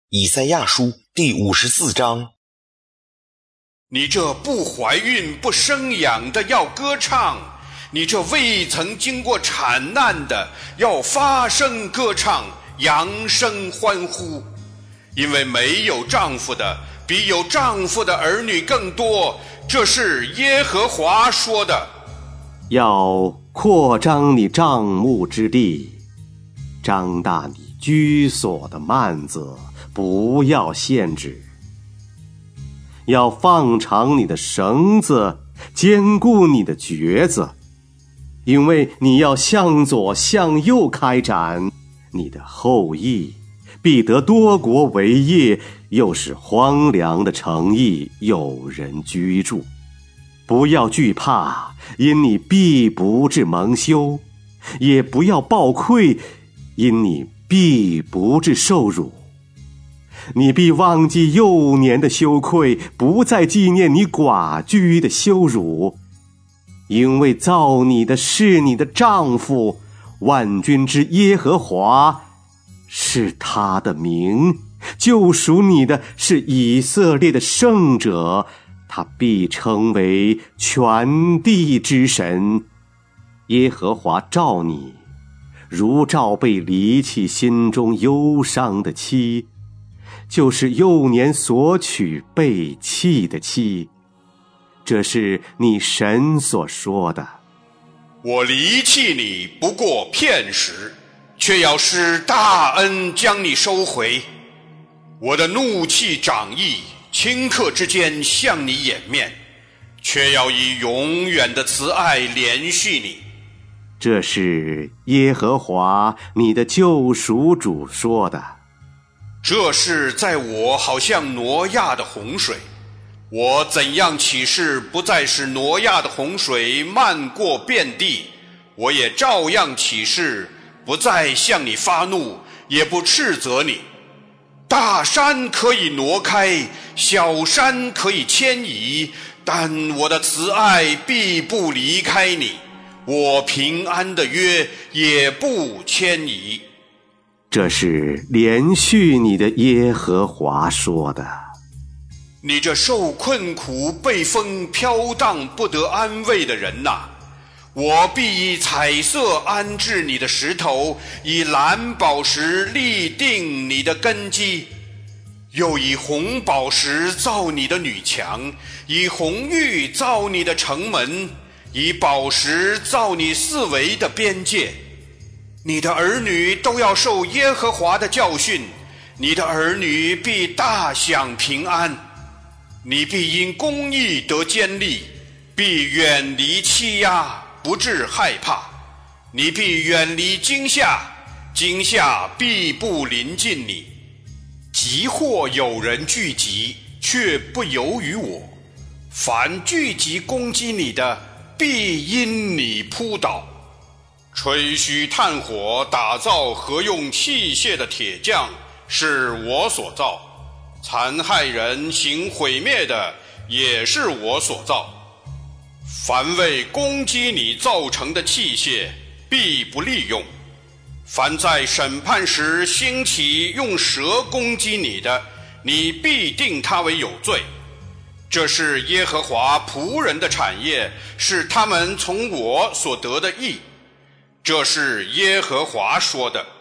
以赛亚书第54章。 你这不怀孕不生养的要歌唱，你这未曾经过产难的要发声歌唱，扬声欢呼。因为没有丈夫的比有丈夫的儿女更多，这是耶和华说的。 要扩张你帐幕之地，张大你居所的幔子，不要限制。要放长你的绳子，坚固你的橛子，因为你要向左向右开展，你的后裔必得多国为业，又使荒凉的城邑有人居住。不要惧怕，因你必不致蒙羞；也不要抱愧，因你必不致受辱。你必忘记幼年的羞愧，不再纪念你寡居的羞辱，因为造你的是你的丈夫，万军之耶和华是他的名，救赎你的是以色列的圣者，他必称为全地之神。耶和华召你，如召被离弃心中忧伤的妻，就是幼年所娶被弃的妻。这是你神所说的。 我离弃你不过片时，却要施大恩将你收回。我的怒气长溢，顷刻之间向你掩面，却要以永远的慈爱连续你。 这是耶和华你的救赎主说的。 这事在我好像挪亚的洪水，我怎样起誓不再使挪亚的洪水漫过遍地，我也照样起誓不再向你发怒，也不斥责你。大山可以挪开，小山可以迁移，但我的慈爱必不离开你，我平安的约也不迁移。 这是连续你的耶和华说的。 你这受困苦被风飘荡不得安慰的人哪，我必以彩色安置你的石头，以蓝宝石立定你的根基，又以红宝石造你的女墙，以红玉造你的城门，以宝石造你四围的边界。你的儿女都要受耶和华的教训，你的儿女必大享平安。你必因公义得坚立，必远离欺压，不致害怕。你必远离惊吓，惊吓必不临近你。即或有人聚集，却不由于我；凡聚集攻击你的，必因你扑倒。吹嘘炭火打造合用器械的铁匠，是我所造；残害人行毁灭的，也是我所造。凡为攻击你造成的器械，必不利用；凡在审判时兴起用蛇攻击你的，你必定他为有罪。这是耶和华仆人的产业，是他们从我所得的义。这是耶和华说的。